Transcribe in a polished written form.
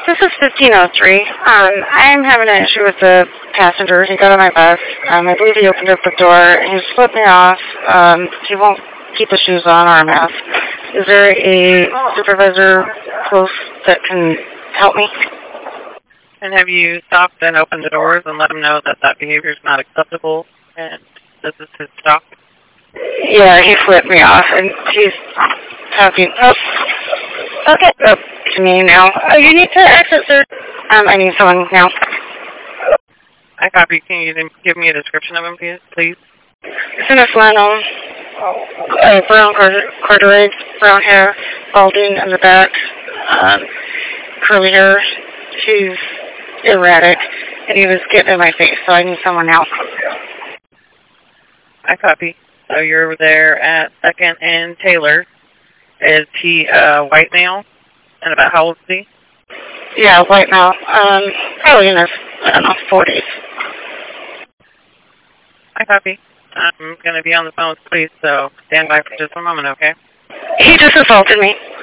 This is 1503. I'm having an issue with the passenger. He got on my bus. I believe he opened up the door and he flipped me off. He won't keep his shoes on or a mask. Is there a supervisor close that can help me? And have you stopped and opened the doors and let him know that that behavior is not acceptable and this is his stop? Yeah, he flipped me off and he's talking up to me now. Oh, you need to exit, sir. I need someone now. I copy. Can you give me a description of him, please? It's in a flannel, brown corduroy, brown hair, balding in the back, curly hair. He's erratic, and he was getting in my face, so I need someone now. I copy. So you're there at 2nd and Taylor. Is he a white male? And about how old is he? Yeah, white male. Probably in his, 40s. I copy. I'm going to be on the phone with police, so stand by for just a moment, okay? He just assaulted me.